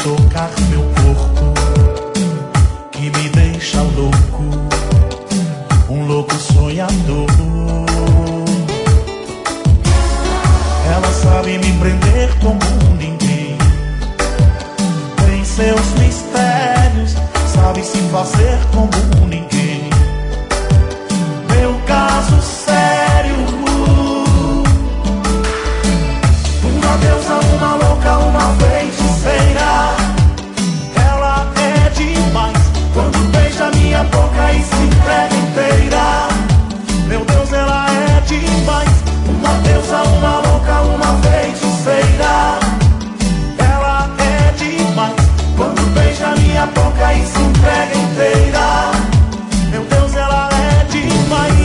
tocar meu corpo, que me deixa louco, um louco sonhador. Ela sabe me prender como ninguém, tem seus mistérios, sabe se fazer como ninguém. Meu caso sério, uma deusa, uma louca, uma feiticeira. Ela é demais quando beija minha boca e se entrega inteira. Meu Deus, ela é demais, uma deusa, uma louca, uma feiticeira. Ela é demais quando beija minha boca e se entrega inteira. Meu Deus, ela é demais.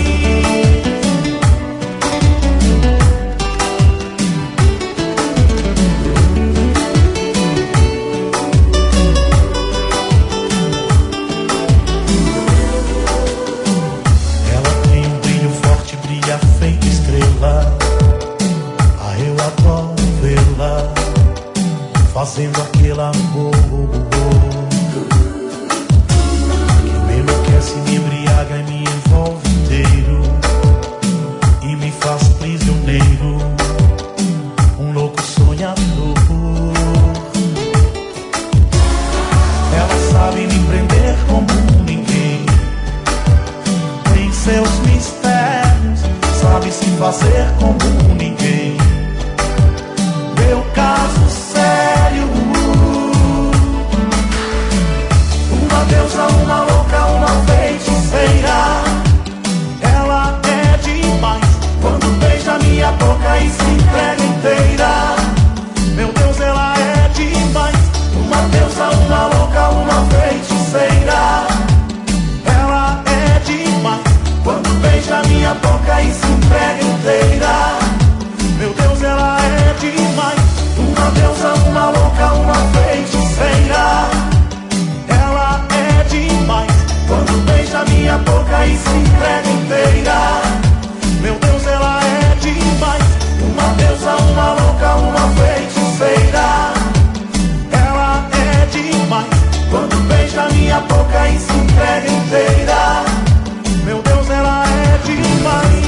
Ela tem um brilho forte, brilha feito estrela. Ah, eu adoro vê-la fazendo aquele amor que me enlouquece, me embriaga e me envolve inteiro e me faz prisioneiro, um louco sonhador. Ela sabe me prender como ninguém, tem seus mistérios, sabe se fazer como ninguém. Meu caso sério, uma deusa, uma louca, uma feiticeira. Ela é demais quando beija minha boca e se entrega inteira. Meu Deus, ela é demais, uma deusa, uma louca, uma feiticeira. Ela é demais quando beija minha boca e se entrega inteira. Meu Deus, ela é demais, uma deusa, uma louca, uma feiticeira. Ela é demais quando beija minha boca e se entrega inteira. Meu Deus, ela é demais, uma deusa, uma louca, uma feiticeira. Ela é demais quando beija minha boca e se entrega inteira. Meu Deus, ela é demais.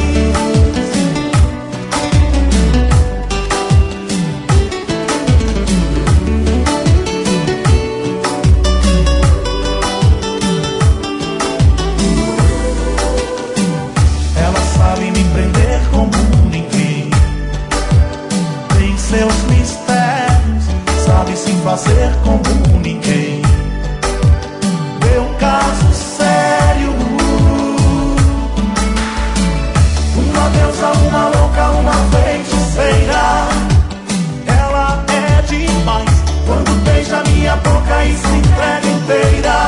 Sabe me prender como ninguém, tem seus mistérios, sabe se fazer como ninguém. Meu caso sério, uma deusa, uma louca, uma feiticeira. Ela é demais quando beija minha boca e se entrega inteira.